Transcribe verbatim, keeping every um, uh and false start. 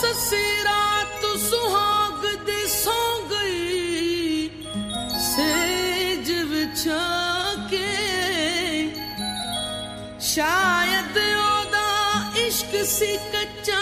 ਸੱਸੀ ਰਾਤ ਸੁਹਾਗ ਦੀ ਸੌ ਗਈ ਸੇਜ ਵਿਛਾ ਕੇ ਸ਼ਾਇਦ ਉਹਦਾ ਇਸ਼ਕ ਸੀ ਕੱਚਾ